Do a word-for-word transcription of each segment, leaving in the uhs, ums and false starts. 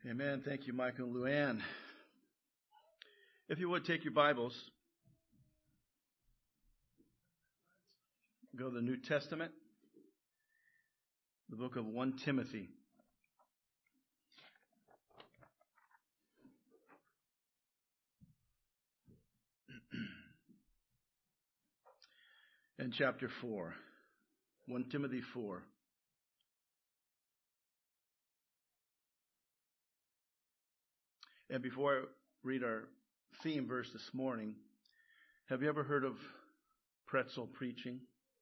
Amen. Thank you, Michael and Luann. If you would, take your Bibles. Go to the New Testament, the book of First Timothy. And chapter four. First Timothy four. And before I read our theme verse this morning, have you ever heard of pretzel preaching?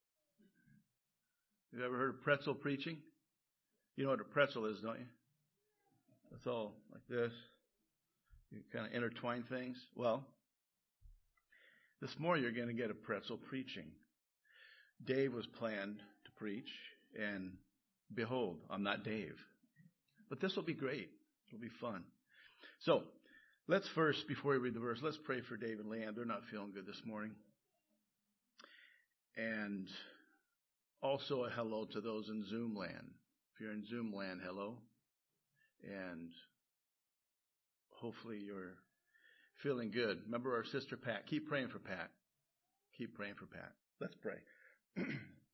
Have you ever heard of pretzel preaching? You know what a pretzel is, don't you? It's all like this. You kind of intertwine things. Well, this morning you're going to get a pretzel preaching. Dave was planned to preach, and behold, I'm not Dave. But this will be great. It'll be fun. So, let's first, before we read the verse, let's pray for Dave and Leanne. They're not feeling good this morning. And also a hello to those in Zoom land. If you're in Zoom land, hello. And hopefully you're feeling good. Remember our sister Pat. Keep praying for Pat. Keep praying for Pat. Let's pray.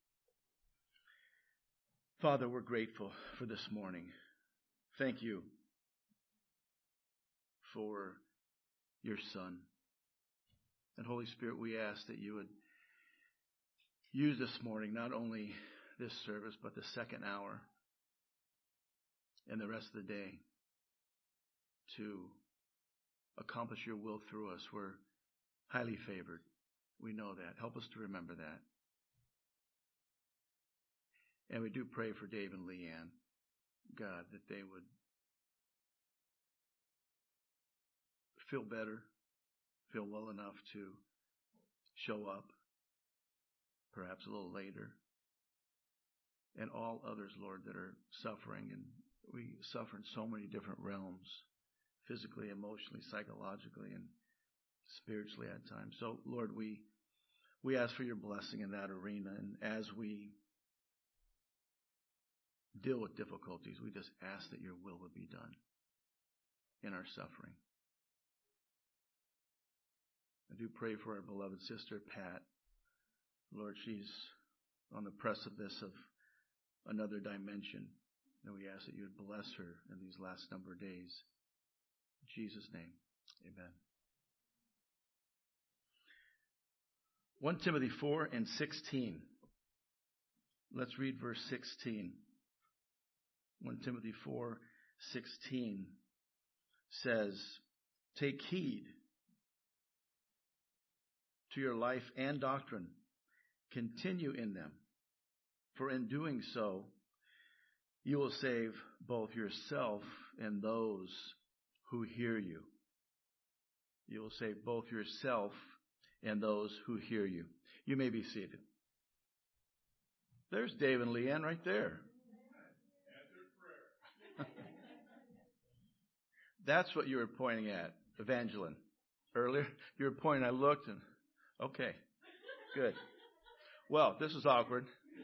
Father, we're grateful for this morning. Thank you for your Son. And Holy Spirit, we ask that you would use this morning, not only this service, but the second hour and the rest of the day to accomplish your will through us. We're highly favored. We know that. Help us to remember that. And we do pray for Dave and Leanne, God, that they would feel better, feel well enough to show up, perhaps a little later. And all others, Lord, that are suffering, and we suffer in so many different realms, physically, emotionally, psychologically, and spiritually at times. So, Lord, we we ask for your blessing in that arena, and as we deal with difficulties, we just ask that your will would be done in our suffering. I do pray for our beloved sister, Pat. Lord, she's on the precipice of another dimension. And we ask that you would bless her in these last number of days. In Jesus' name, amen. First Timothy four and sixteen. Let's read verse sixteen. First Timothy four, sixteen says, "Take heed to your life and doctrine. Continue in them, for in doing so, you will save both yourself and those who hear you." You will save both yourself and those who hear you. You may be seated. There's Dave and Leanne right there. That's what you were pointing at, Evangeline. Earlier, you were pointing, I looked and, okay, good. Well, this is awkward.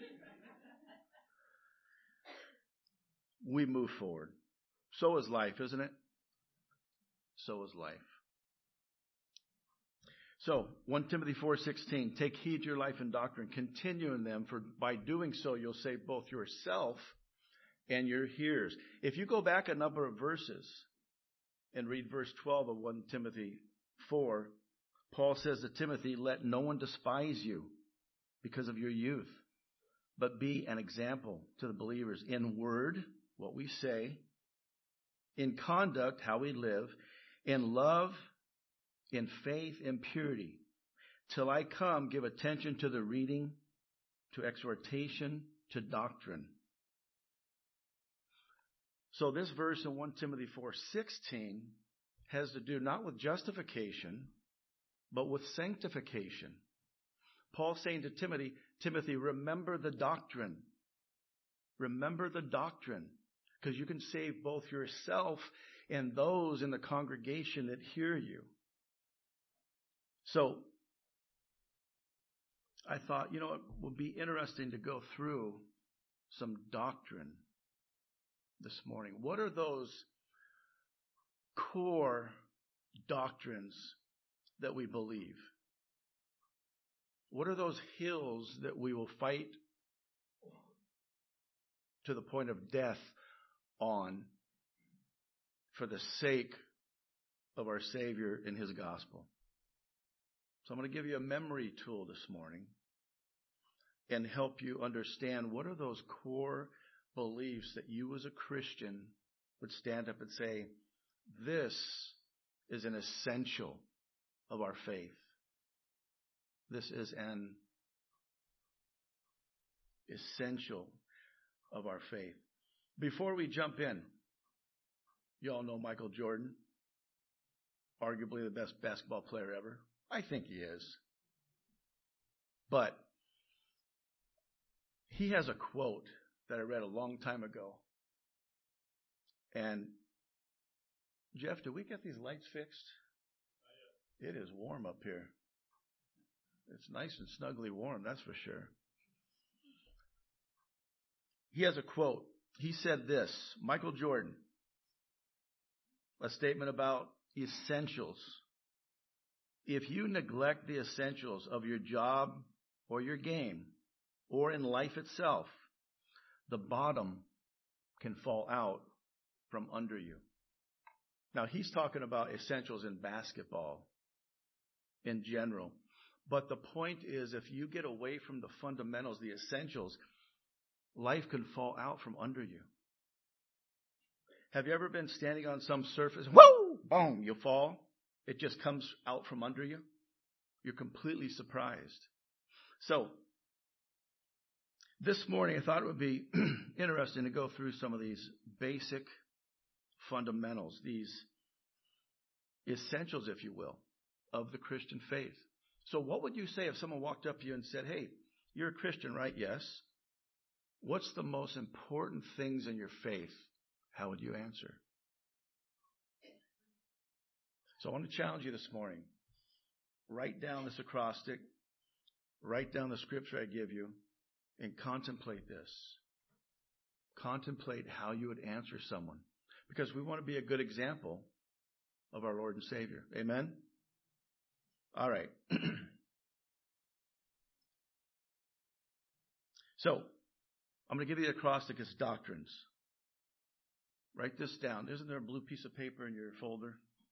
We move forward. So is life, isn't it? So is life. So, First Timothy four sixteen, "Take heed to your life and doctrine. Continue in them, for by doing so you'll save both yourself and your hearers." If you go back a number of verses and read verse twelve of First Timothy four, Paul says to Timothy, "Let no one despise you because of your youth, but be an example to the believers in word," what we say, "in conduct," how we live, "in love, in faith, in purity. Till I come, give attention to the reading, to exhortation, to doctrine." So this verse in First Timothy four sixteen has to do not with justification, but with sanctification. Paul's saying to Timothy, Timothy, remember the doctrine. Remember the doctrine, because you can save both yourself and those in the congregation that hear you. So I thought, you know, it would be interesting to go through some doctrine this morning. What are those core doctrines that we believe? What are those hills that we will fight to the point of death on for the sake of our Savior and His gospel? So I'm going to give you a memory tool this morning and help you understand what are those core beliefs that you as a Christian would stand up and say, this is an essential of our faith. This is an essential of our faith. Before we jump in, you all know Michael Jordan, arguably the best basketball player ever. I think he is. But he has a quote that I read a long time ago. And Jeff, do we get these lights fixed? It is warm up here. It's nice and snugly warm, that's for sure. He has a quote. He said this, Michael Jordan, a statement about essentials. If you neglect the essentials of your job or your game or in life itself, the bottom can fall out from under you. Now, he's talking about essentials in basketball in general. But the point is, if you get away from the fundamentals, the essentials, life can fall out from under you. Have you ever been standing on some surface? Whoa! Boom! You fall. It just comes out from under you. You're completely surprised. So, this morning I thought it would be interesting to go through some of these basic fundamentals, these essentials, if you will, of the Christian faith. So what would you say if someone walked up to you and said, hey, you're a Christian, right? Yes. What's the most important things in your faith? How would you answer? So I want to challenge you this morning. Write down this acrostic. Write down the scripture I give you and contemplate this. Contemplate how you would answer someone. Because we want to be a good example of our Lord and Savior. Amen? All right. So, I'm going to give you the acrostic as doctrines. Write this down. Isn't there a blue piece of paper in your folder?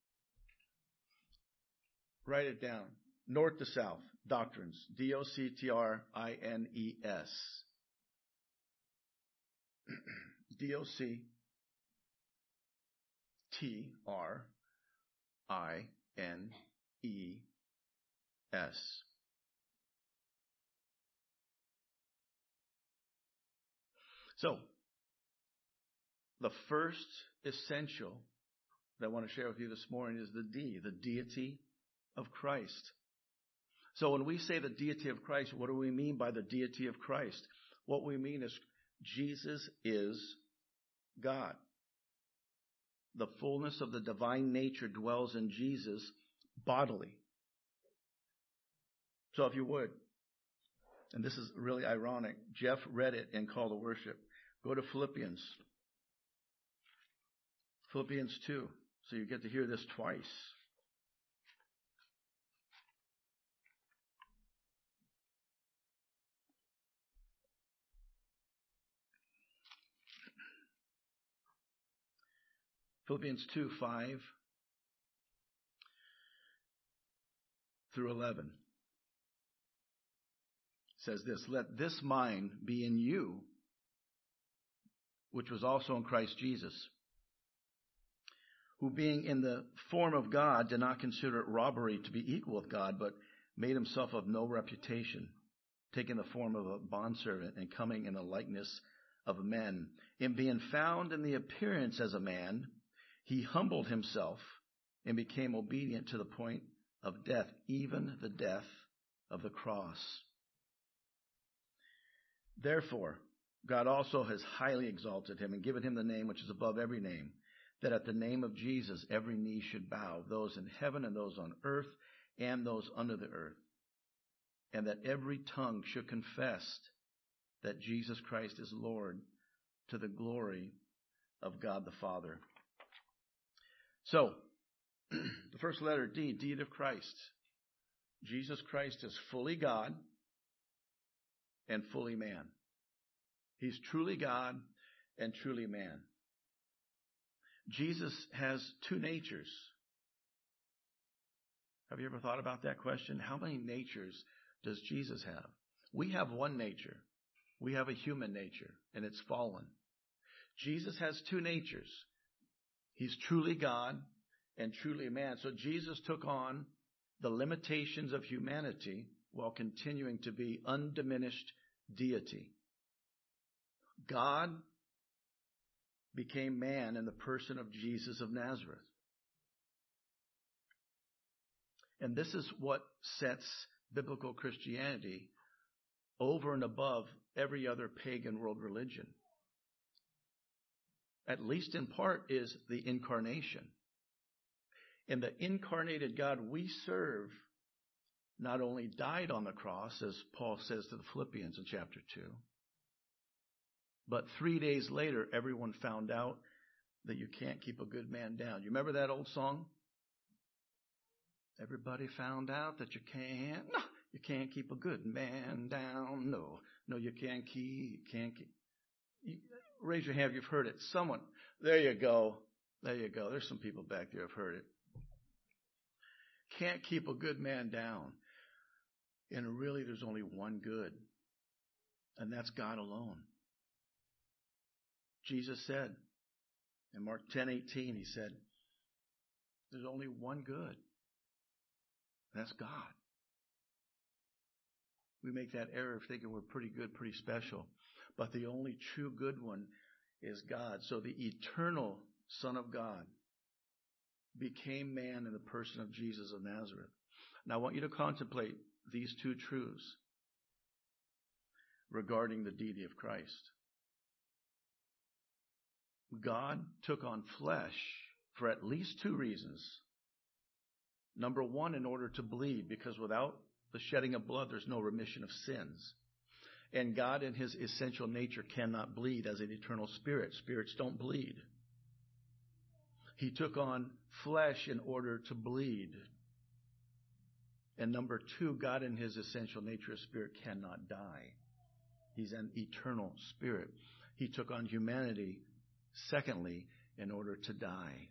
Write it down. North to south. Doctrines. D O C T R I N E S. D O C T R I N E S. So, the first essential that I want to share with you this morning is the D, the deity of Christ. So when we say the deity of Christ, what do we mean by the deity of Christ? What we mean is Jesus is God. The fullness of the divine nature dwells in Jesus bodily. So if you would, and this is really ironic, Jeff read it in Call to Worship. Go to Philippians. Philippians two. So you get to hear this twice. Philippians two, five through eleven says this, let this mind be in you, which was also in Christ Jesus, who being in the form of God did not consider it robbery to be equal with God, but made himself of no reputation, taking the form of a bondservant and coming in the likeness of men. And being found in the appearance as a man, he humbled himself and became obedient to the point of death, even the death of the cross. Therefore, God also has highly exalted him and given him the name which is above every name, that at the name of Jesus every knee should bow, those in heaven and those on earth and those under the earth, and that every tongue should confess that Jesus Christ is Lord, to the glory of God the Father. So, the first letter, D, deed of Christ. Jesus Christ is fully God and fully man. He's truly God and truly man. Jesus has two natures. Have you ever thought about that question? How many natures does Jesus have? We have one nature. We have a human nature, and it's fallen. Jesus has two natures. He's truly God and truly man. So Jesus took on the limitations of humanity while continuing to be undiminished deity. God became man in the person of Jesus of Nazareth. And this is what sets biblical Christianity over and above every other pagan world religion. At least in part is the incarnation. And the incarnated God we serve not only died on the cross, as Paul says to the Philippians in chapter two, but three days later, everyone found out that you can't keep a good man down. You remember that old song? Everybody found out that you can't. No, you can't keep a good man down. No, no, you can't keep, can't keep. You, raise your hand if you've heard it. Someone, there you go. There you go. There's some people back there who've heard it. Can't keep a good man down. And really, there's only one good, and that's God alone. Jesus said in Mark ten eighteen, he said, there's only one good. That's God. We make that error of thinking we're pretty good, pretty special. But the only true good one is God. So the eternal Son of God became man in the person of Jesus of Nazareth. Now I want you to contemplate these two truths regarding the deity of Christ. God took on flesh for at least two reasons. Number one, in order to bleed, because without the shedding of blood, there's no remission of sins. And God in his essential nature cannot bleed as an eternal spirit. Spirits don't bleed. He took on flesh in order to bleed. And number two, God in his essential nature, a spirit cannot die. He's an eternal spirit. He took on humanity, secondly, in order to die.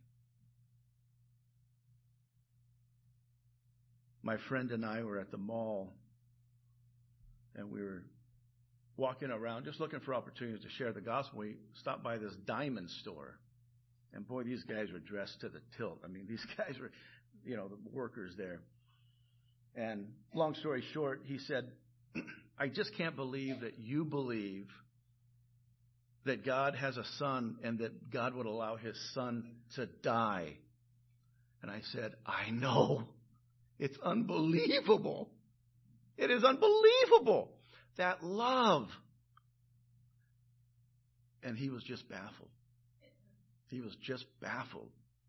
My friend and I were at the mall, and we were walking around just looking for opportunities to share the gospel. We stopped by this diamond store, and boy, these guys were dressed to the tilt. I mean, these guys were, you know, the workers there. And long story short, he said, I just can't believe that you believe that God has a son and that God would allow his son to die. And I said, I know. It's unbelievable. It is unbelievable. That love. And he was just baffled. He was just baffled.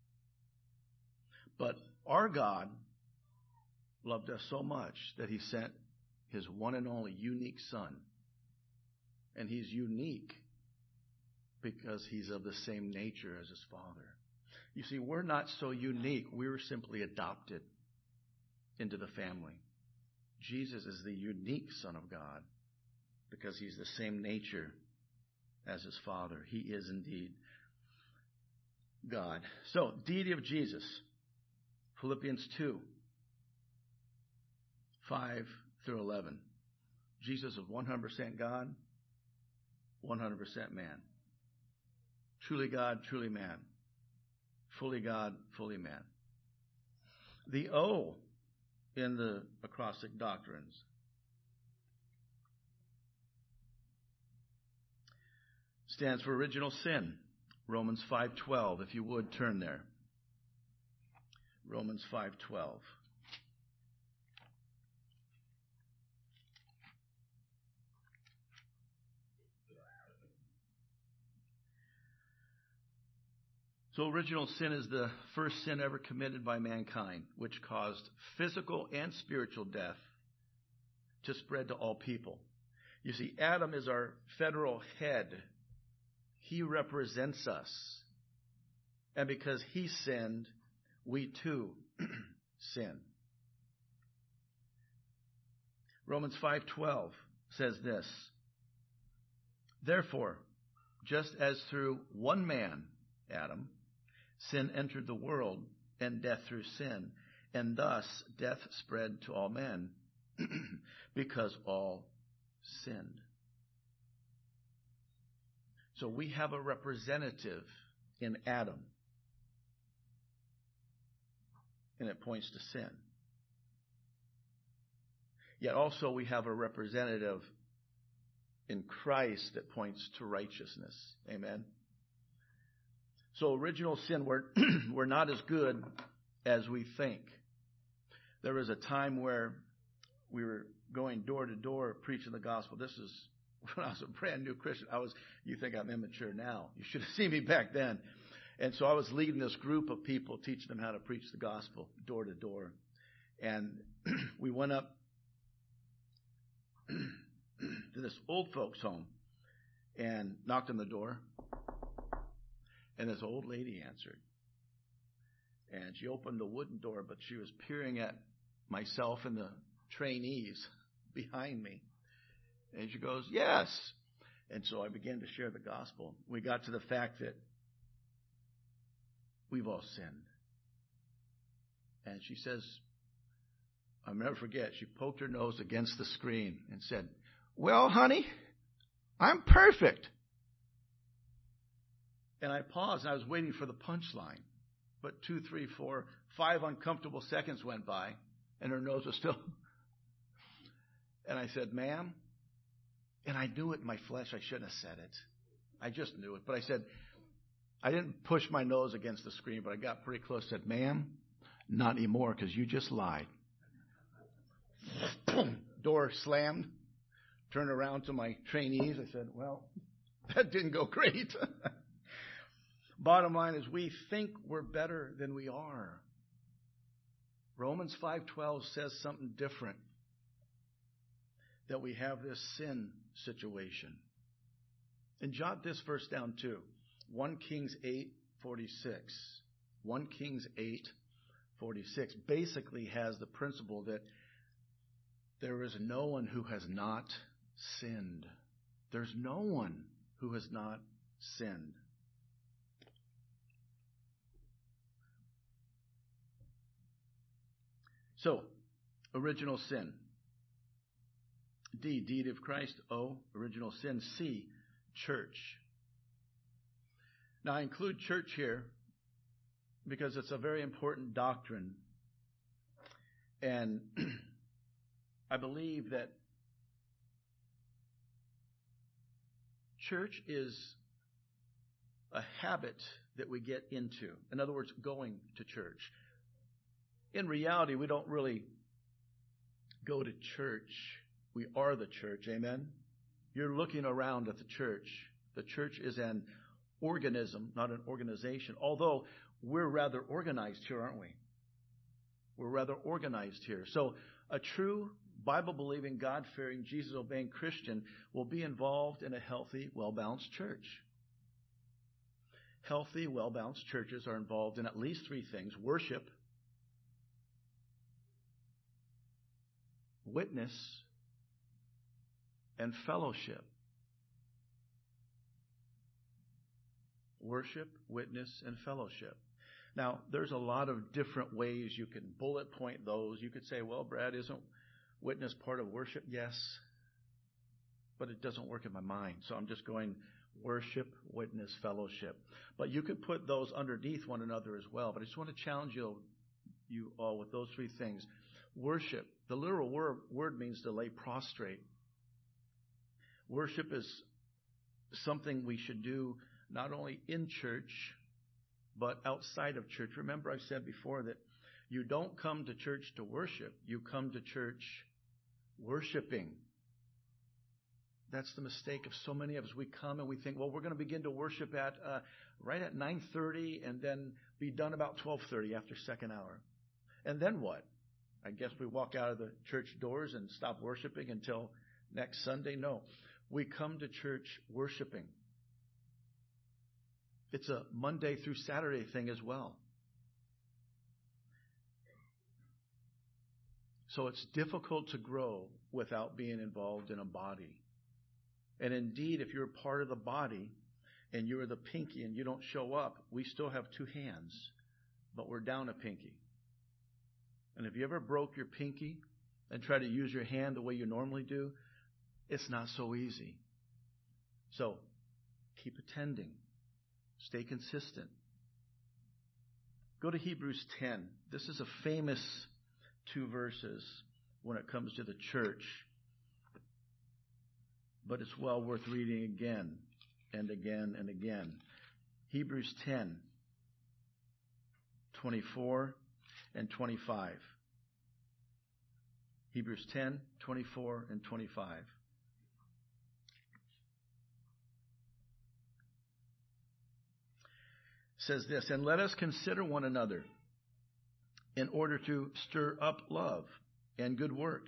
But our God loved us so much that he sent his one and only unique son. And he's unique because he's of the same nature as his Father. You see, we're not so unique. We were simply adopted into the family. Jesus is the unique Son of God because he's the same nature as his Father. He is indeed God. So, deity of Jesus. Philippians two, five through eleven. Jesus is one hundred percent God, one hundred percent man. Truly God, truly man. Fully God, fully man. The O in the acrostic doctrines stands for original sin. Romans five twelve, if you would turn there. Romans five twelve. So original sin is the first sin ever committed by mankind, which caused physical and spiritual death to spread to all people. You see, Adam is our federal head. He represents us. And because he sinned, we too sin. Romans five twelve says this, therefore, just as through one man, Adam, sin entered the world, and death through sin, and thus death spread to all men, because all sinned. So we have a representative in Adam, and it points to sin. Yet also we have a representative in Christ that points to righteousness. Amen. So original sin, we're, we're not as good as we think. There was a time where we were going door to door preaching the gospel. This is when I was a brand new Christian. I was, you think I'm immature now. You should have seen me back then. And so I was leading this group of people, teaching them how to preach the gospel door to door. And we went up to this old folks home and knocked on the door. And this old lady answered. And she opened the wooden door, but she was peering at myself and the trainees behind me. And she goes, yes. And so I began to share the gospel. We got to the fact that we've all sinned. And she says, I'll never forget, she poked her nose against the screen and said, well, honey, I'm perfect. And I paused and I was waiting for the punchline. But two, three, four, five uncomfortable seconds went by and her nose was still. And I said, ma'am, and I knew it in my flesh. I shouldn't have said it. I just knew it. But I said, I didn't push my nose against the screen, but I got pretty close. I said, ma'am, not anymore because you just lied. Door slammed. Turned around to my trainees. I said, well, that didn't go great. Bottom line is we think we're better than we are. Romans five twelve says something different. That we have this sin situation. And jot this verse down too. First Kings eight forty-six. First Kings eight forty-six basically has the principle that there is no one who has not sinned. There's no one who has not sinned. So, original sin. D, deed of Christ. O, original sin. C, church. Now, I include church here because it's a very important doctrine. And I believe that church is a habit that we get into. In other words, going to church. In reality, we don't really go to church. We are the church. Amen? You're looking around at the church. The church is an organism, not an organization. Although we're rather organized here, aren't we? We're rather organized here. So a true Bible-believing, God-fearing, Jesus-obeying Christian will be involved in a healthy, well-balanced church. Healthy, well-balanced churches are involved in at least three things: worship, witness, and fellowship. Worship, witness, and fellowship. Now, there's a lot of different ways you can bullet point those. You could say, well, Brad, isn't witness part of worship? Yes. But it doesn't work in my mind. So I'm just going worship, witness, fellowship. But you could put those underneath one another as well. But I just want to challenge you, you all with those three things. Worship. The literal word, word means to lay prostrate. Worship is something we should do not only in church, but outside of church. Remember, I've said before that you don't come to church to worship. You come to church worshiping. That's the mistake of so many of us. We come and we think, well, we're going to begin to worship at uh, right at nine thirty and then be done about twelve thirty after second hour. And then what? I guess we walk out of the church doors and stop worshiping until next Sunday? No. We come to church worshiping. It's a Monday through Saturday thing as well. So it's difficult to grow without being involved in a body. And indeed, if you're part of the body and you're the pinky and you don't show up, we still have two hands, but we're down a pinky. And if you ever broke your pinky and try to use your hand the way you normally do, it's not so easy. So keep attending. Stay consistent. Go to Hebrews ten. This is a famous two verses when it comes to the church. But it's well worth reading again and again and again. Hebrews ten, twenty-four and twenty-five. Hebrews ten, twenty-four and twenty-five. Says this, and let us consider one another in order to stir up love and good works,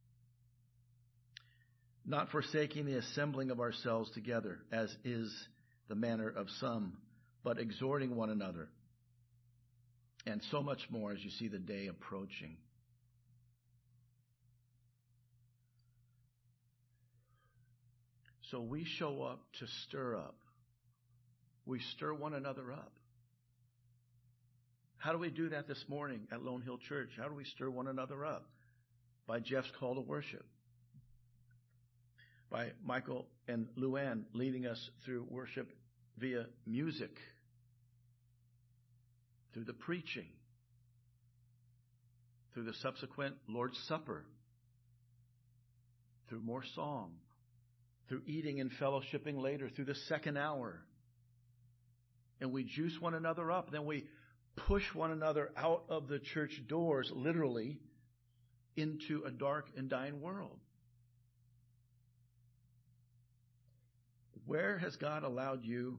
not forsaking the assembling of ourselves together, as is the manner of some, but exhorting one another, and so much more as you see the day approaching. So we show up to stir up. We stir one another up. How do we do that this morning at Lone Hill Church? How do we stir one another up? By Jeff's call to worship. By Michael and Luann leading us through worship via music. Through the preaching. Through the subsequent Lord's Supper. Through more song. Through eating and fellowshipping later. Through the second hour. And we juice one another up. Then we push one another out of the church doors, literally, into a dark and dying world. Where has God allowed you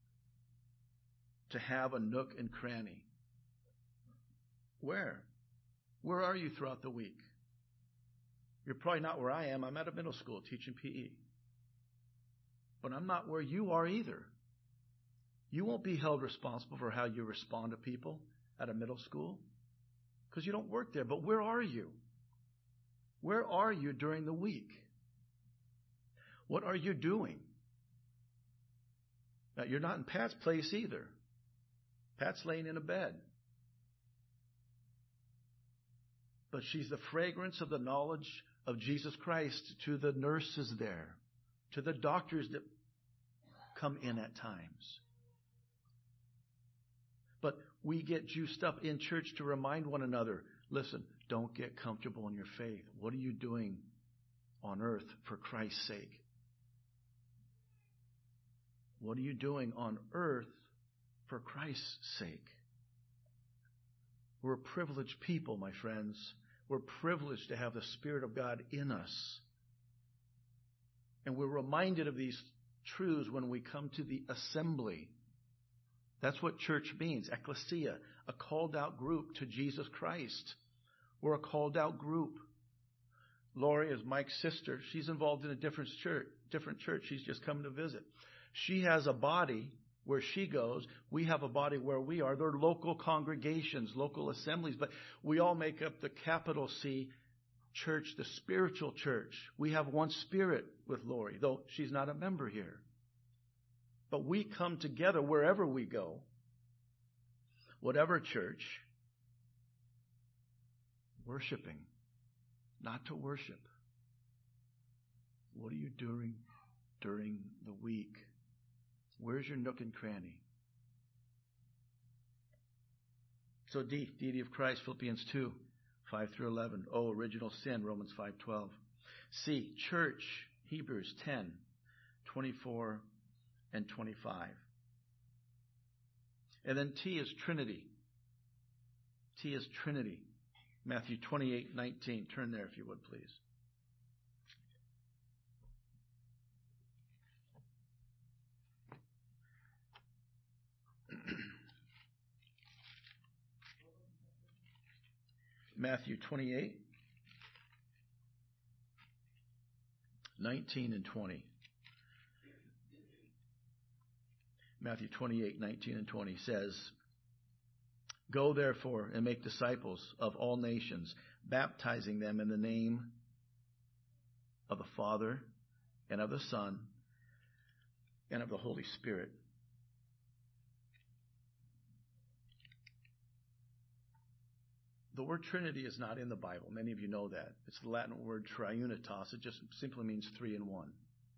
to have a nook and cranny? Where? Where are you throughout the week? You're probably not where I am. I'm at a middle school teaching P E. But I'm not where you are either. You won't be held responsible for how you respond to people at a middle school because you don't work there. But where are you? Where are you during the week? What are you doing? Now, you're not in Pat's place either. Pat's laying in a bed. But she's the fragrance of the knowledge of Jesus Christ to the nurses there, to the doctors that come in at times. But we get juiced up in church to remind one another, listen, don't get comfortable in your faith. What are you doing on earth for Christ's sake? What are you doing on earth for Christ's sake? We're a privileged people, my friends. We're privileged to have the Spirit of God in us. And we're reminded of these truths when we come to the assembly. That's what church means. Ecclesia, a called out group to Jesus Christ. We're a called out group. Lori is Mike's sister. She's involved in a different church. Different church. She's just come to visit. She has a body where she goes. We have a body where we are. They're local congregations, local assemblies, but we all make up the capital C church, the spiritual church. We have one spirit with Lori, though she's not a member here. But we come together wherever we go, whatever church, worshiping, not to worship. What are you doing during the week? Where's your nook and cranny? So D, deity of Christ, Philippians two, five through eleven. O, original sin, Romans five twelve. C, church, Hebrews ten, twenty-four and twenty-five. And then T is Trinity. T is Trinity. Matthew twenty-eight nineteen. Turn there if you would, please. Matthew twenty-eight, nineteen and twenty. Matthew twenty-eight, nineteen and twenty says, Go therefore and make disciples of all nations, baptizing them in the name of the Father and of the Son and of the Holy Spirit. The word Trinity is not in the Bible. Many of you know that. It's the Latin word triunitas. It just simply means three in one.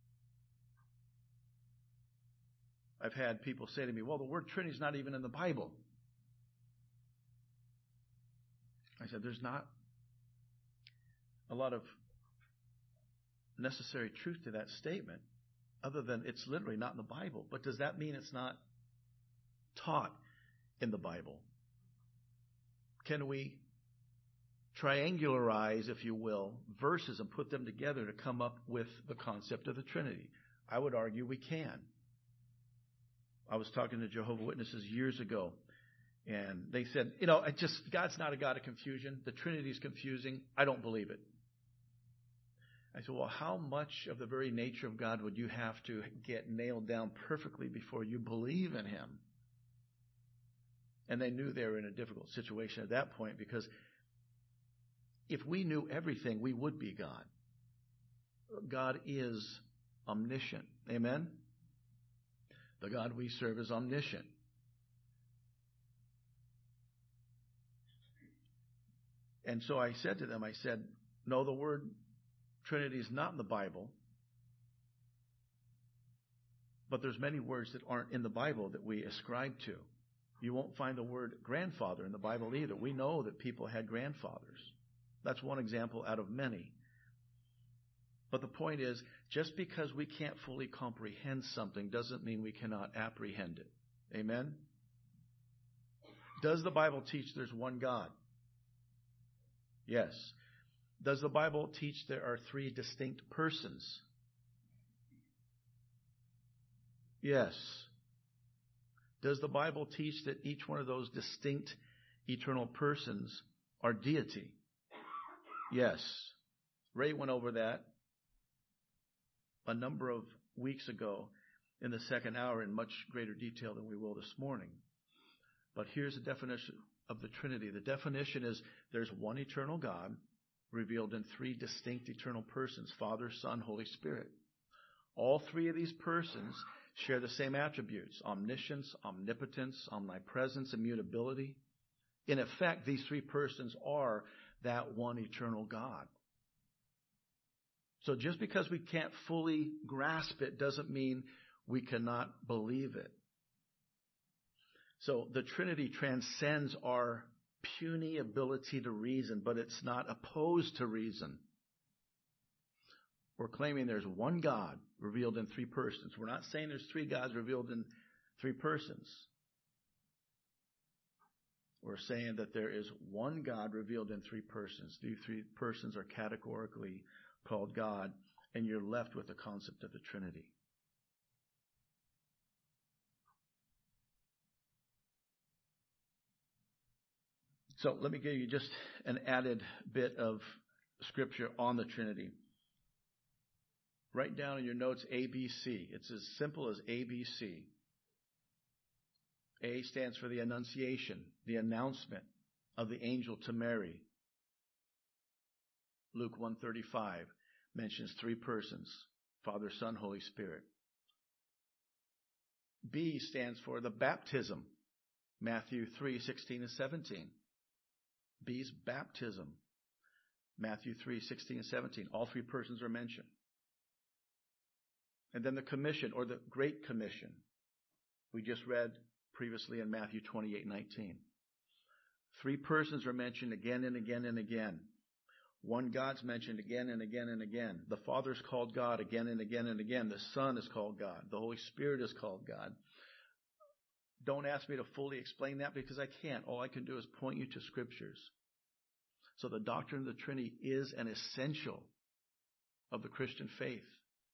I've had people say to me, well, the word Trinity is not even in the Bible. I said, there's not a lot of necessary truth to that statement other than it's literally not in the Bible. But does that mean it's not taught in the Bible? Can we triangularize, if you will, verses and put them together to come up with the concept of the Trinity? I would argue we can. I was talking to Jehovah's Witnesses years ago, and they said, you know, I just God's not a God of confusion. The Trinity is confusing. I don't believe it. I said, well, how much of the very nature of God would you have to get nailed down perfectly before you believe in Him? And they knew they were in a difficult situation at that point, because if we knew everything, we would be God. God is omniscient. Amen? The God we serve is omniscient. And so I said to them, I said, no, the word Trinity is not in the Bible. But there's many words that aren't in the Bible that we ascribe to. You won't find the word grandfather in the Bible either. We know that people had grandfathers. That's one example out of many. But the point is, just because we can't fully comprehend something doesn't mean we cannot apprehend it. Amen? Does the Bible teach there's one God? Yes. Does the Bible teach there are three distinct persons? Yes. Does the Bible teach that each one of those distinct eternal persons are deity? Yes. Ray went over that a number of weeks ago in the second hour in much greater detail than we will this morning. But here's the definition of the Trinity. The definition is there's one eternal God revealed in three distinct eternal persons, Father, Son, Holy Spirit. All three of these persons share the same attributes: omniscience, omnipotence, omnipresence, immutability. In effect, these three persons are that one eternal God. So just because we can't fully grasp it doesn't mean we cannot believe it. So the Trinity transcends our puny ability to reason, but it's not opposed to reason. We're claiming there's one God revealed in three persons. We're not saying there's three gods revealed in three persons. We're saying that there is one God revealed in three persons. These three persons are categorically called God, and you're left with the concept of the Trinity. So let me give you just an added bit of scripture on the Trinity. Write down in your notes A B C. It's as simple as A B C. A stands for the Annunciation, the announcement of the angel to Mary. Luke one thirty-five mentions three persons: Father, Son, Holy Spirit. B stands for the baptism. Matthew three sixteen and seventeen. B's baptism. Matthew three sixteen and seventeen. All three persons are mentioned. And then the commission, or the Great Commission, we just read previously in Matthew twenty-eight nineteen. Three persons are mentioned again and again and again. One God's mentioned again and again and again. The Father is called God again and again and again. The Son is called God. The Holy Spirit is called God. Don't ask me to fully explain that, because I can't. All I can do is point you to scriptures. So the doctrine of the Trinity is an essential of the Christian faith.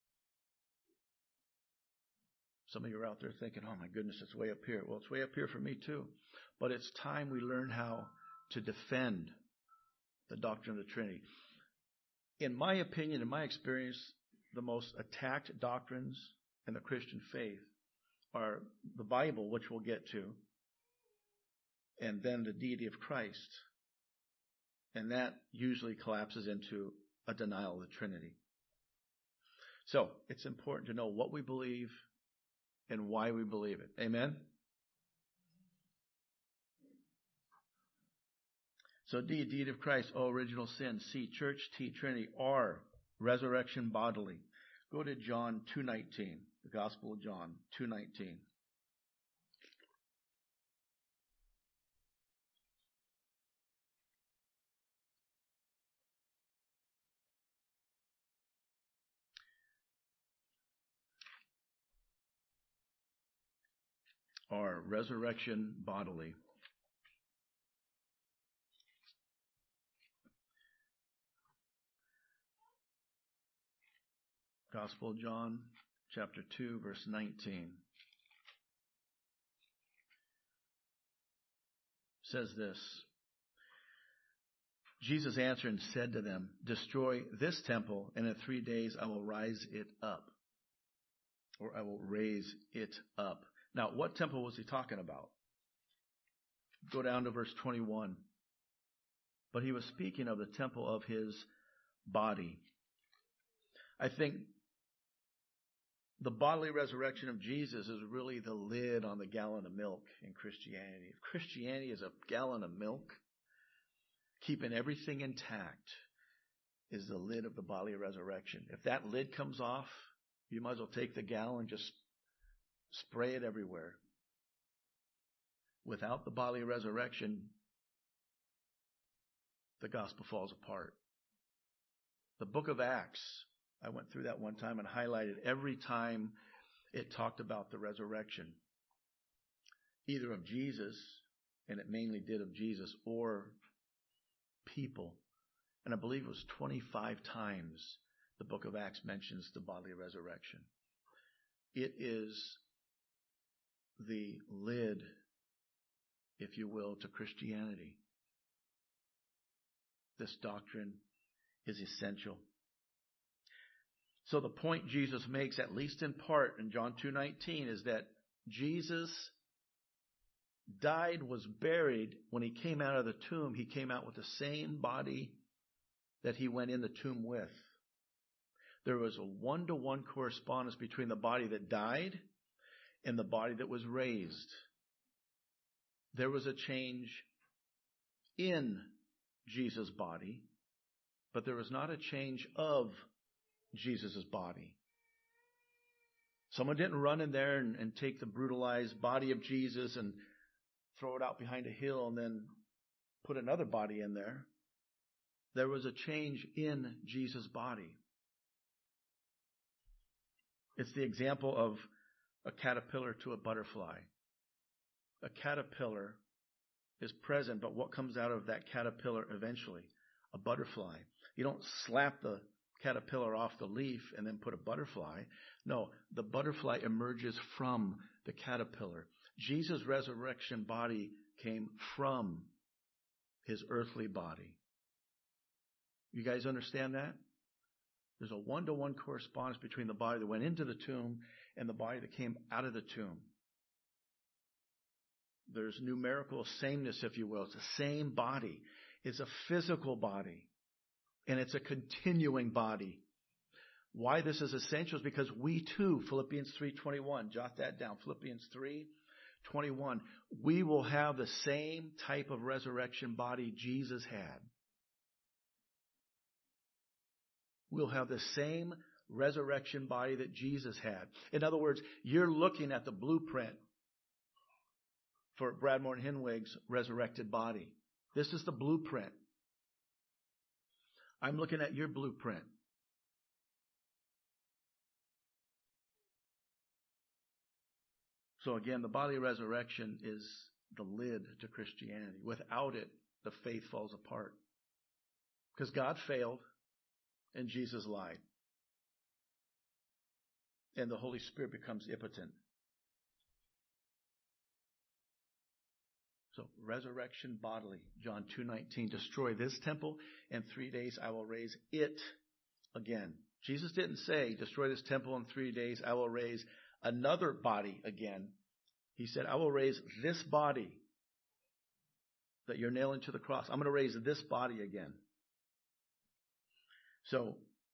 Some of you are out there thinking, oh my goodness, it's way up here. Well, it's way up here for me too. But it's time we learn how to defend the doctrine of the Trinity. In my opinion, in my experience, the most attacked doctrines in the Christian faith are the Bible, which we'll get to, and then the deity of Christ. And that usually collapses into a denial of the Trinity. So it's important to know what we believe and why we believe it. Amen? So D, deity of Christ, O, original sin. C, church. T, Trinity. R, resurrection bodily. Go to John two nineteen, the Gospel of John two nineteen. Or resurrection bodily. Gospel of John, chapter two, verse nineteen. Says this. Jesus answered and said to them, destroy this temple, and in three days I will rise it up. Or I will raise it up. Now, what temple was he talking about? Go down to verse twenty-one. But he was speaking of the temple of his body. I think the bodily resurrection of Jesus is really the lid on the gallon of milk in Christianity. If Christianity is a gallon of milk, keeping everything intact is the lid of the bodily resurrection. If that lid comes off, you might as well take the gallon and just spray it everywhere. Without the bodily resurrection, the gospel falls apart. The book of Acts, I went through that one time and highlighted every time it talked about the resurrection, either of Jesus, and it mainly did of Jesus, or people. And I believe it was twenty-five times the book of Acts mentions the bodily resurrection. It is the lid, if you will, to Christianity. This doctrine is essential. So the point Jesus makes, at least in part in John two nineteen, is that Jesus died, was buried. When he came out of the tomb, he came out with the same body that he went in the tomb with. There was a one-to-one correspondence between the body that died and the body that was raised. There was a change in Jesus' body, but there was not a change of Jesus' body. Someone didn't run in there and, and take the brutalized body of Jesus and throw it out behind a hill and then put another body in there. There was a change in Jesus' body. It's the example of a caterpillar to a butterfly. A caterpillar is present, but what comes out of that caterpillar eventually? A butterfly. You don't slap the caterpillar off the leaf and then put a butterfly. No, the butterfly emerges from the caterpillar. Jesus' resurrection body came from his earthly body. You guys understand that? There's a one-to-one correspondence between the body that went into the tomb and the body that came out of the tomb. There's numerical sameness, if you will. It's the same body. It's a physical body. And it's a continuing body. Why this is essential is because we too, Philippians three twenty-one, jot that down, Philippians three twenty-one, we will have the same type of resurrection body Jesus had. We'll have the same resurrection body that Jesus had. In other words, you're looking at the blueprint for Bradmore and Hinwig's resurrected body. This is the blueprint. I'm looking at your blueprint. So again, the bodily resurrection is the lid to Christianity. Without it, the faith falls apart. Because God failed and Jesus lied. And the Holy Spirit becomes impotent. So resurrection bodily, John two nineteen, destroy this temple, and three days I will raise it again. Jesus didn't say, destroy this temple in three days, I will raise another body again. He said, I will raise this body that you're nailing to the cross. I'm going to raise this body again. So,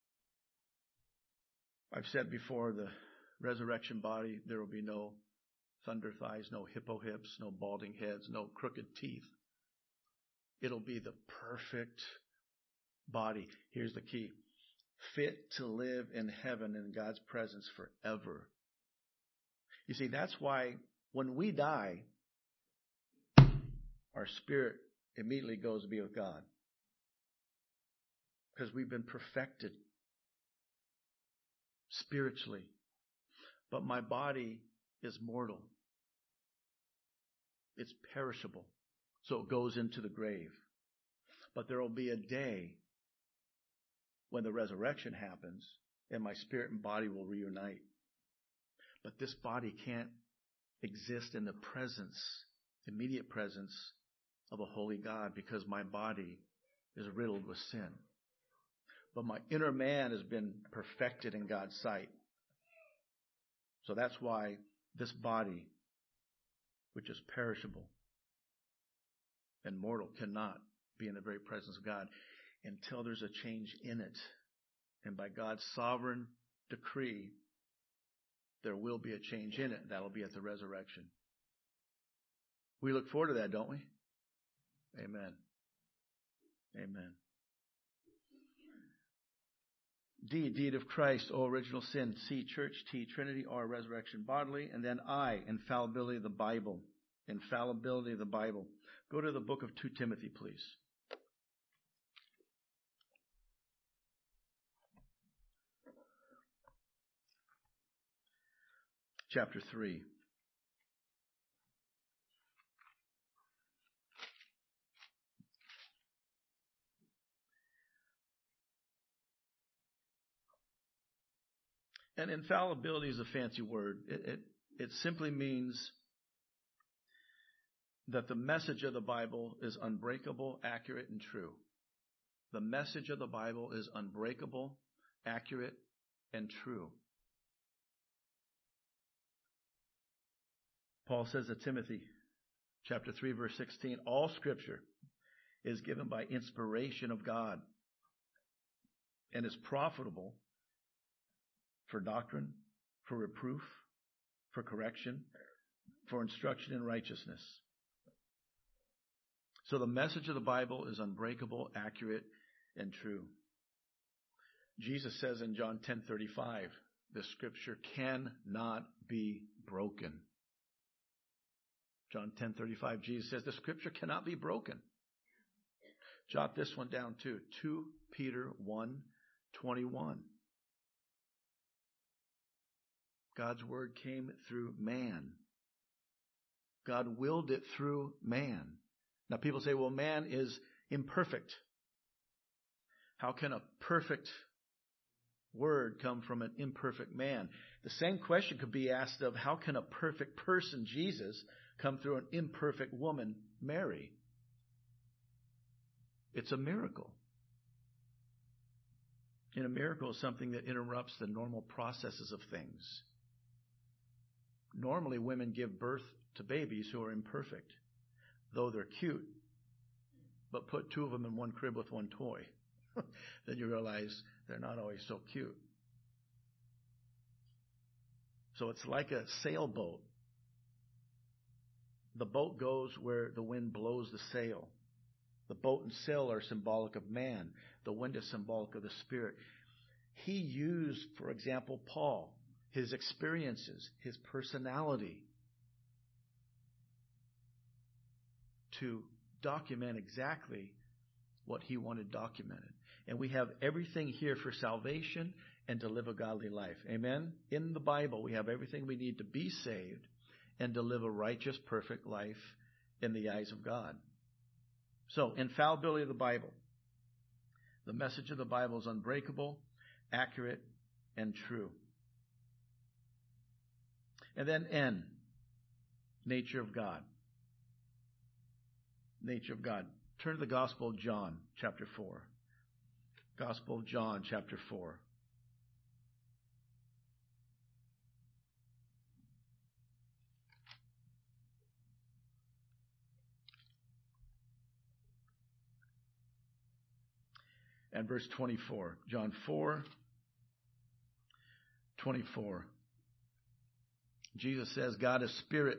I've said before, the resurrection body, there will be no thunder thighs, no hippo hips, no balding heads, no crooked teeth. It'll be the perfect body. Here's the key. Fit to live in heaven in God's presence forever. You see, that's why when we die, our spirit immediately goes to be with God. Because we've been perfected spiritually. But my body is mortal. It's perishable. So it goes into the grave. But there will be a day when the resurrection happens and my spirit and body will reunite. But this body can't exist in the presence, immediate presence of a holy God, because my body is riddled with sin. But my inner man has been perfected in God's sight. So that's why this body, which is perishable and mortal, cannot be in the very presence of God until there's a change in it. And by God's sovereign decree, there will be a change in it. That'll be at the resurrection. We look forward to that, don't we? Amen. Amen. D, deed of Christ, O original sin. C, church. T, Trinity, R, resurrection bodily. And then I, infallibility of the Bible. Infallibility of the Bible. Go to the book of Second Timothy, please. Chapter three. And infallibility is a fancy word. It, it, it simply means that the message of the Bible is unbreakable, accurate, and true. The message of the Bible is unbreakable, accurate, and true. Paul says to Timothy, chapter three, verse sixteen, all Scripture is given by inspiration of God and is profitable for doctrine, for reproof, for correction, for instruction in righteousness. So the message of the Bible is unbreakable, accurate, and true. Jesus says in John ten thirty-five, the Scripture cannot be broken. John ten thirty-five, Jesus says the Scripture cannot be broken. Jot this one down too. Second Peter one twenty-one. God's word came through man. God willed it through man. Now people say, well, man is imperfect. How can a perfect word come from an imperfect man? The same question could be asked of how can a perfect person, Jesus, come through an imperfect woman, Mary? It's a miracle. And a miracle is something that interrupts the normal processes of things. Normally, women give birth to babies who are imperfect, though they're cute. But put two of them in one crib with one toy. Then you realize they're not always so cute. So it's like a sailboat. The boat goes where the wind blows the sail. The boat and sail are symbolic of man. The wind is symbolic of the Spirit. He used, for example, Paul, his experiences, his personality, to document exactly what he wanted documented. And we have everything here for salvation and to live a godly life. Amen? In the Bible, we have everything we need to be saved and to live a righteous, perfect life in the eyes of God. So, infallibility of the Bible. The message of the Bible is unbreakable, accurate, and true. And then N, nature of God. Nature of God. Turn to the Gospel of John, chapter four. Gospel of John, chapter four. and verse twenty-four. John four, twenty-four. Jesus says, God is spirit,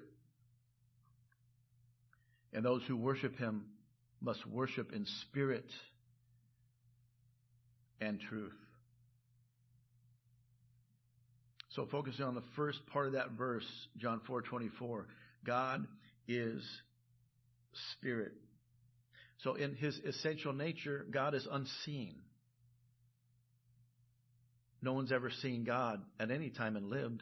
and those who worship him must worship in spirit and truth. So focusing on the first part of that verse, John four twenty-four, God is spirit. So in his essential nature, God is unseen. No one's ever seen God at any time and lived.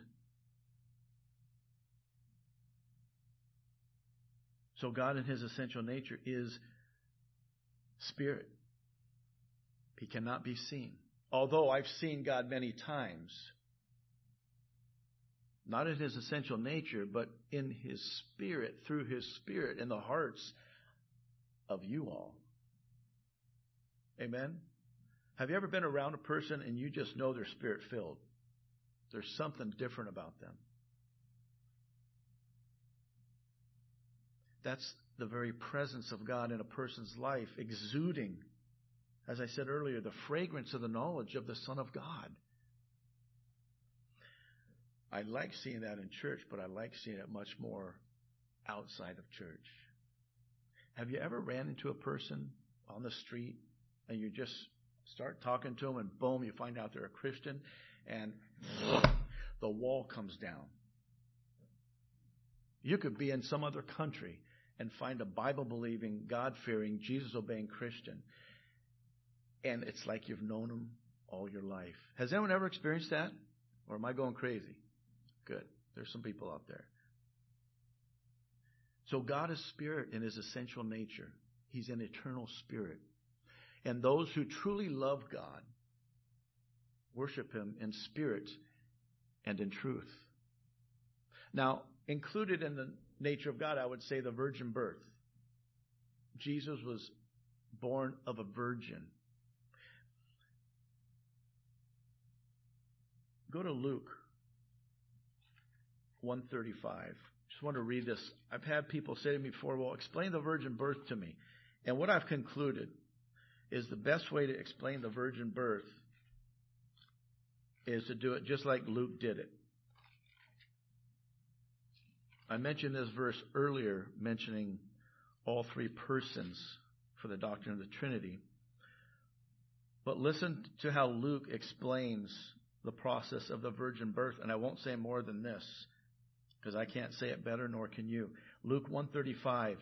So God in his essential nature is spirit. He cannot be seen. Although I've seen God many times, not in his essential nature, but in his spirit, through his spirit in the hearts of you all. Amen? Have you ever been around a person and you just know they're spirit filled? There's something different about them. That's the very presence of God in a person's life, exuding, as I said earlier, the fragrance of the knowledge of the Son of God. I like seeing that in church, but I like seeing it much more outside of church. Have you ever ran into a person on the street and you just start talking to them and boom, you find out they're a Christian and the wall comes down? You could be in some other country and find a Bible-believing, God-fearing, Jesus-obeying Christian, and it's like you've known them all your life. Has anyone ever experienced that? Or am I going crazy? Good. There's some people out there. So God is spirit in his essential nature. He's an eternal spirit. And those who truly love God worship him in spirit and in truth. Now, included in the nature of God, I would say the virgin birth. Jesus was born of a virgin. Go to Luke one thirty-five. Just want to read this. I've had people say to me before, well, explain the virgin birth to me. And what I've concluded is the best way to explain the virgin birth is to do it just like Luke did it. I mentioned this verse earlier, mentioning all three persons for the doctrine of the Trinity. But listen to how Luke explains the process of the virgin birth. And I won't say more than this, because I can't say it better, nor can you. Luke one thirty-five,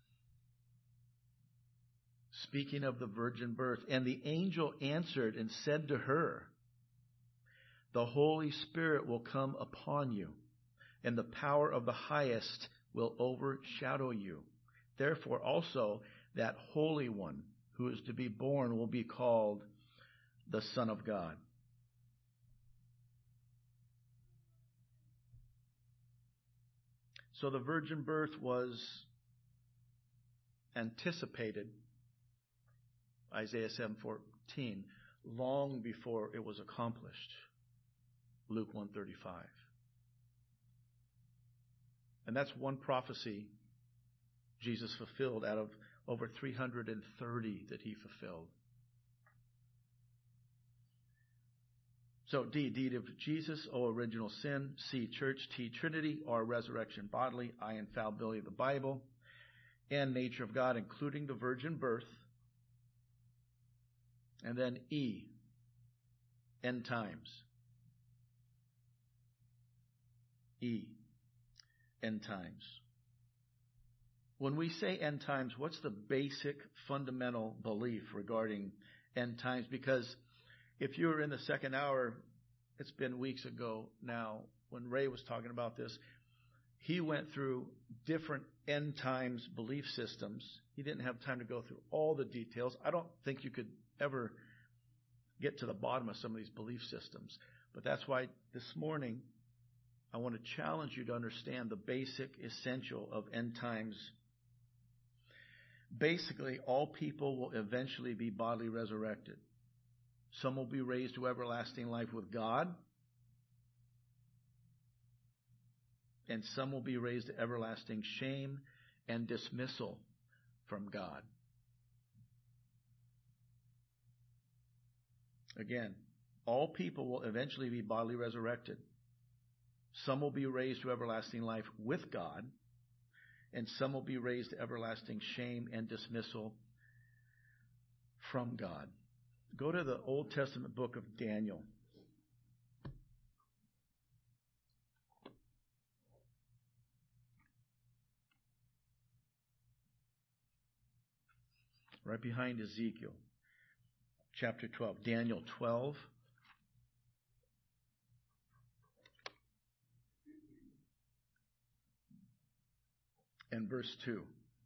speaking of the virgin birth, and the angel answered and said to her, the Holy Spirit will come upon you, and the power of the highest will overshadow you. Therefore also that Holy One who is to be born will be called the Son of God. So the virgin birth was anticipated, Isaiah seven fourteen, long before it was accomplished, Luke one thirty-five. And that's one prophecy Jesus fulfilled out of over three hundred thirty that he fulfilled. So D, deed of Jesus, O original sin. C, church. T, Trinity, or resurrection bodily. I, infallibility of the Bible. And nature of God, including the virgin birth. And then E, end times. E, end times. When we say end times, what's the basic fundamental belief regarding end times? Because if you were in the second hour, it's been weeks ago now, when Ray was talking about this, he went through different end times belief systems. He didn't have time to go through all the details. I don't think you could ever get to the bottom of some of these belief systems. But that's why this morning I want to challenge you to understand the basic essential of end times. Basically, all people will eventually be bodily resurrected. Some will be raised to everlasting life with God, and some will be raised to everlasting shame and dismissal from God. Again, all people will eventually be bodily resurrected. Some will be raised to everlasting life with God, and some will be raised to everlasting shame and dismissal from God. Go to the Old Testament book of Daniel. Right behind Ezekiel. Chapter twelve. Daniel twelve. And verse two.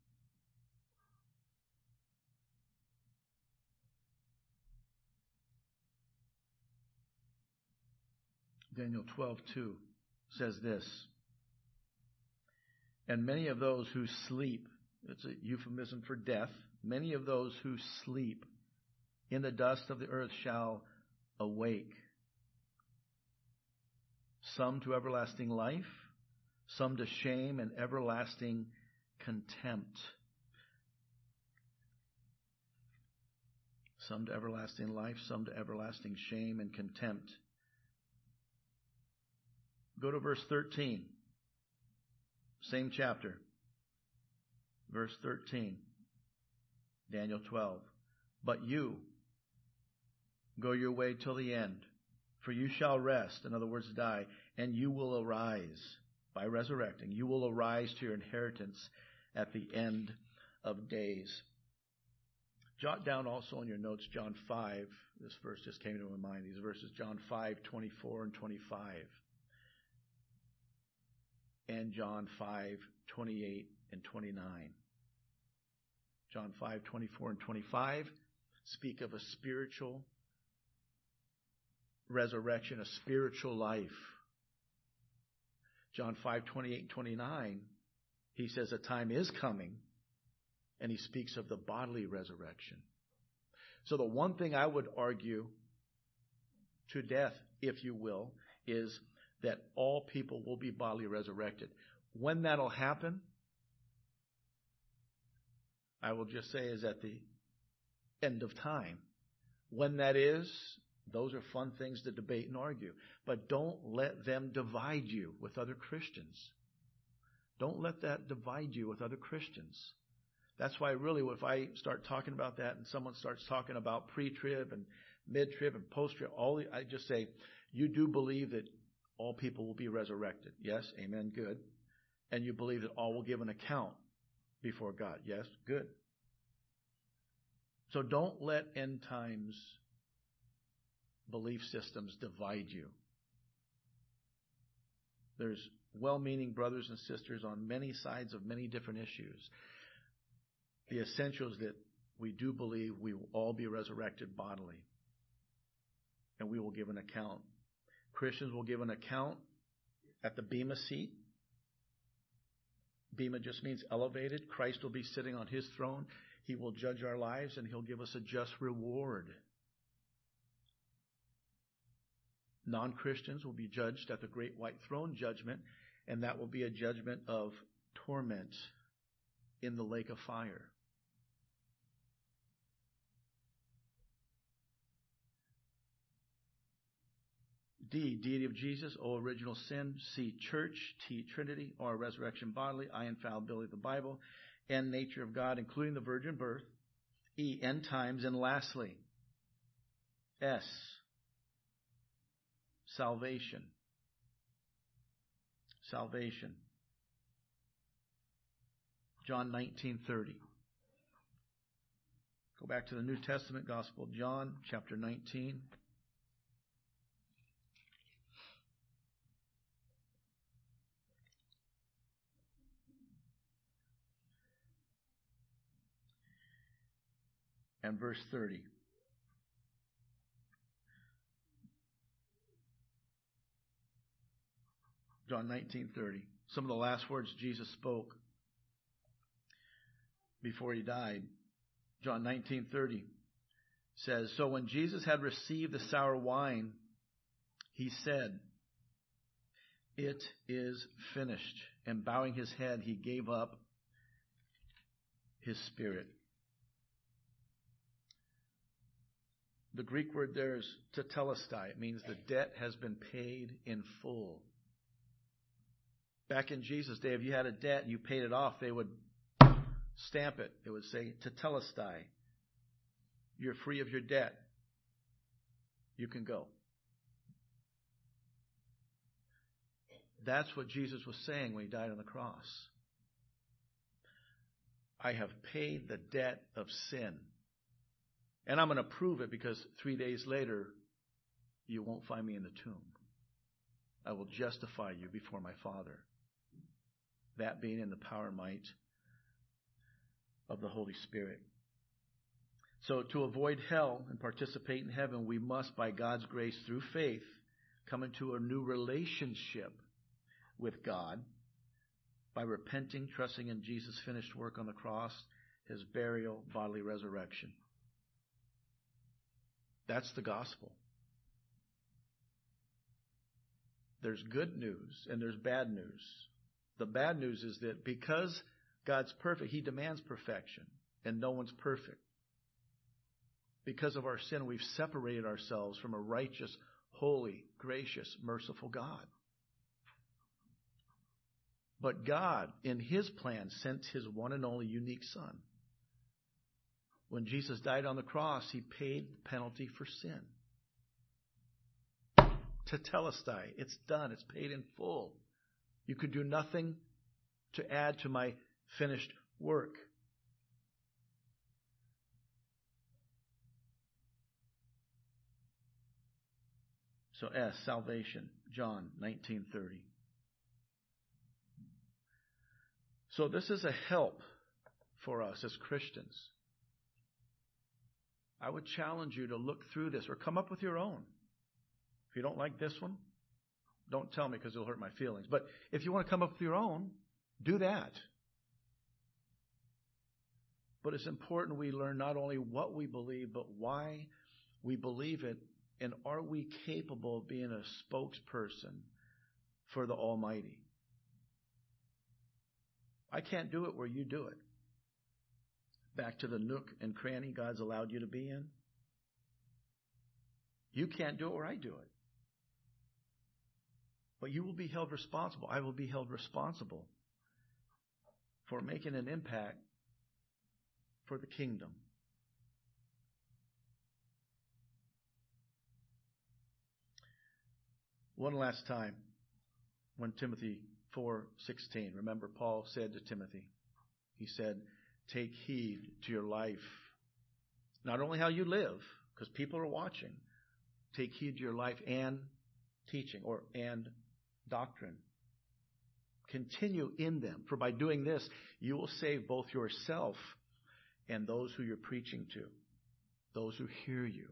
Daniel twelve two says this. And many of those who sleep, it's a euphemism for death, many of those who sleep in the dust of the earth shall awake. Some to everlasting life, some to shame and everlasting contempt. Some to everlasting life, some to everlasting shame and contempt. Go to verse thirteen. Same chapter. Verse thirteen. Daniel twelve. But you go your way till the end, for you shall rest, in other words, die, and you will arise by resurrecting. You will arise to your inheritance at the end of days. Jot down also in your notes John five. This verse just came to my mind. These verses, John five, twenty-four and twenty-five. And John five, twenty-eight and twenty-nine. John five, twenty-four and twenty-five speak of a spiritual resurrection, a spiritual life. John five, twenty-eight and twenty-nine, he says a time is coming, and he speaks of the bodily resurrection. So the one thing I would argue to death, if you will, is that all people will be bodily resurrected. When that'll happen, I will just say is at the end of time. When that is, those are fun things to debate and argue. But don't let them divide you with other Christians. Don't let that divide you with other Christians. That's why really if I start talking about that and someone starts talking about pre-trib and mid-trib and post-trib, all I just say, you do believe that all people will be resurrected. Yes, amen, good. And you believe that all will give an account before God. Yes, good. So don't let end times belief systems divide you. There's well-meaning brothers and sisters on many sides of many different issues. The essential is that we do believe we will all be resurrected bodily. And we will give an account. Christians will give an account at the Bema seat. Bema just means elevated. Christ will be sitting on his throne. He will judge our lives and he'll give us a just reward. Non-Christians will be judged at the great white throne judgment, and that will be a judgment of torment in the lake of fire. D, deity of Jesus. O, original sin. C, church. T, Trinity. R, resurrection bodily. I, infallibility of the Bible. N, nature of God, including the virgin birth. E, end times. And lastly, S, salvation. Salvation. John nineteen thirty. Go back to the New Testament Gospel of John, chapter nineteen. And verse thirty. John nineteen thirty. Some of the last words Jesus spoke before he died. John nineteen thirty says, so when Jesus had received the sour wine, he said, it is finished. And bowing his head, he gave up his spirit. The Greek word there is tetelestai. It means the debt has been paid in full. Back in Jesus' day, if you had a debt and you paid it off, they would stamp it. It would say tetelestai. You're free of your debt. You can go. That's what Jesus was saying when he died on the cross. I have paid the debt of sin. And I'm going to prove it because three days later, you won't find me in the tomb. I will justify you before my Father. That being in the power and might of the Holy Spirit. So to avoid hell and participate in heaven, we must, by God's grace through faith, come into a new relationship with God by repenting, trusting in Jesus' finished work on the cross, his burial, bodily resurrection. That's the gospel. There's good news and there's bad news. The bad news is that because God's perfect, he demands perfection, and no one's perfect. Because of our sin, we've separated ourselves from a righteous, holy, gracious, merciful God. But God, in his plan, sent his one and only unique Son. When Jesus died on the cross, he paid the penalty for sin. Tetelestai, it's done. It's paid in full. You could do nothing to add to my finished work. So S, salvation, John nineteen thirty. So this is a help for us as Christians. I would challenge you to look through this or come up with your own. If you don't like this one, don't tell me because it'll hurt my feelings. But if you want to come up with your own, do that. But it's important we learn not only what we believe, but why we believe it. And are we capable of being a spokesperson for the Almighty? I can't do it where you do it. Back to the nook and cranny God's allowed you to be in. You can't do it where I do it. But you will be held responsible. I will be held responsible for making an impact for the kingdom. One last time, when Timothy four sixteen, remember Paul said to Timothy, he said, take heed to your life. Not only how you live, because people are watching. Take heed to your life and teaching or and doctrine. Continue in them. For by doing this, you will save both yourself and those who you're preaching to, those who hear you.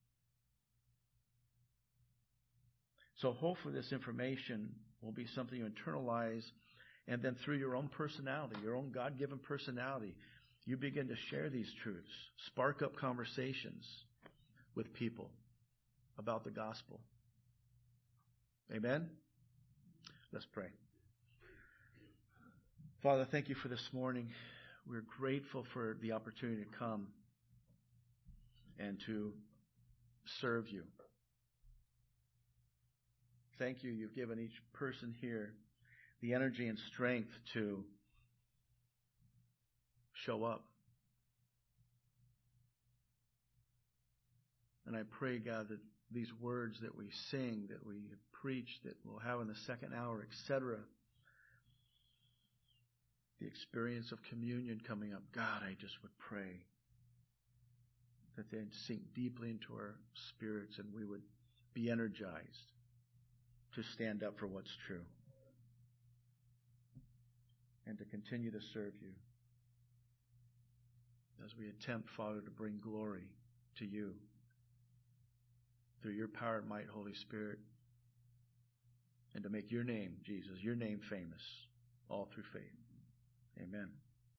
So hopefully this information will be something you internalize, and then through your own personality, your own God-given personality, you begin to share these truths, spark up conversations with people about the gospel. Amen? Let's pray. Father, thank you for this morning. We're grateful for the opportunity to come and to serve you. Thank you. You've given each person here the energy and strength to show up. And I pray, God, that these words that we sing, that we preach, that we'll have in the second hour, et cetera, the experience of communion coming up, God, I just would pray that they'd sink deeply into our spirits and we would be energized to stand up for what's true and to continue to serve you as we attempt, Father, to bring glory to you through your power and might, Holy Spirit, and to make your name, Jesus, your name famous all through faith. Amen.